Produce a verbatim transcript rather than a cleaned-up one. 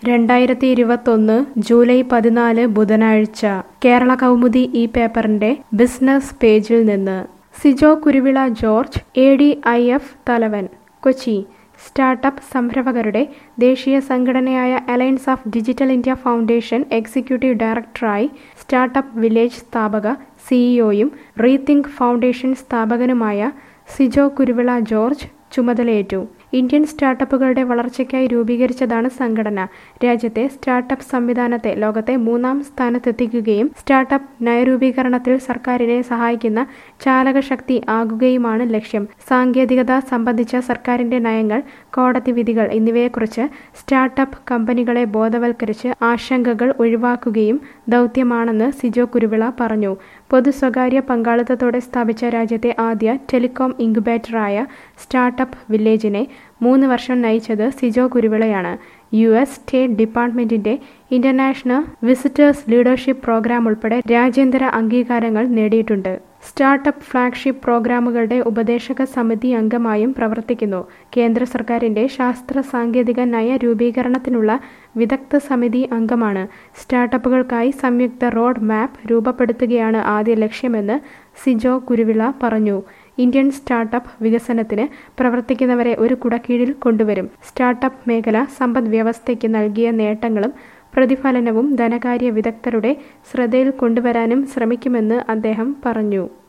രണ്ടായിരത്തി ഇരുപത്തൊന്ന് ജൂലൈ പതിനാല് ബുധനാഴ്ച കേരള കൗമുദി ഈ പേപ്പറിന്റെ ബിസിനസ് പേജിൽ നിന്ന് Sijo Kuruvila George A D I F തലവൻ കൊച്ചി സ്റ്റാർട്ടപ്പ് സംരംഭകരുടെ ദേശീയ സംഘടനയായ alliance of digital India foundation executive ഡയറക്ടറായി സ്റ്റാർട്ടപ്പ് വില്ലേജ് സ്ഥാപക സിഇഒയും റീതിങ്ക് ഫൗണ്ടേഷൻ സ്ഥാപകനുമായ സിജോ കുരുവിള ജോർജ് ചുമതലയേറ്റു. ഇന്ത്യൻ സ്റ്റാർട്ടപ്പുകളുടെ വളർച്ചയ്ക്കായി രൂപീകരിച്ചതാണ് സംഘടന. രാജ്യത്തെ സ്റ്റാർട്ടപ്പ് സംവിധാനത്തെ ലോകത്തെ മൂന്നാം സ്ഥാനത്തെത്തിക്കുകയും സ്റ്റാർട്ടപ്പ് നയരൂപീകരണത്തിൽ സർക്കാരിനെ സഹായിക്കുന്ന ചാലകശക്തി ആകുകയുമാണ് ലക്ഷ്യം. സാങ്കേതികത സംബന്ധിച്ച സർക്കാരിന്റെ നയങ്ങൾ, കോടതി വിധികൾ എന്നിവയെക്കുറിച്ച് സ്റ്റാർട്ടപ്പ് കമ്പനികളെ ബോധവൽക്കരിച്ച് ആശങ്കകൾ ഒഴിവാക്കുകയും ദൗത്യമാണെന്ന് സിജോ കുരുവിള പറഞ്ഞു. പൊതു സ്വകാര്യ പങ്കാളിത്തത്തോടെ സ്ഥാപിച്ച രാജ്യത്തെ ആദ്യ ടെലികോം ഇൻക്യുബേറ്ററായ സ്റ്റാർട്ടപ്പ് വില്ലേജിനെ മൂന്ന് വർഷം നയിച്ചത് സിജോ കുരുവിളയാണ്. യു എസ് സ്റ്റേറ്റ് ഡിപ്പാർട്ട്മെന്റിന്റെ ഇന്റർനാഷണൽ വിസിറ്റേഴ്സ് ലീഡർഷിപ്പ് പ്രോഗ്രാം ഉൾപ്പെടെ രാജ്യാന്തര അംഗീകാരങ്ങൾ നേടിയിട്ടുണ്ട്. സ്റ്റാർട്ടപ്പ് ഫ്ലാഗ്ഷിപ്പ് പ്രോഗ്രാമുകളുടെ ഉപദേശക സമിതി അംഗമായും പ്രവർത്തിക്കുന്നു. കേന്ദ്ര സർക്കാരിന്റെ ശാസ്ത്ര സാങ്കേതിക നയ രൂപീകരണത്തിനുള്ള വിദഗ്ധ സമിതി അംഗമാണ്. സ്റ്റാർട്ടപ്പുകൾക്കായി സംയുക്ത റോഡ് മാപ്പ് രൂപപ്പെടുത്തുകയാണ് ആദ്യ ലക്ഷ്യമെന്ന് സിജോ കുരുവിള പറഞ്ഞു. ഇന്ത്യൻ സ്റ്റാർട്ടപ്പ് വികസനത്തിന് പ്രവർത്തിക്കുന്നവരെ ഒരു കുടക്കീഴിൽ കൊണ്ടുവരും. സ്റ്റാർട്ടപ്പ് മേഖല സമ്പദ് വ്യവസ്ഥയ്ക്ക് നൽകിയ നേട്ടങ്ങളും പ്രതിഫലനവും ധനകാര്യ വിദഗ്ധരുടെ ശ്രദ്ധയിൽ കൊണ്ടുവരാനും ശ്രമിക്കുമെന്ന് അദ്ദേഹം പറഞ്ഞു.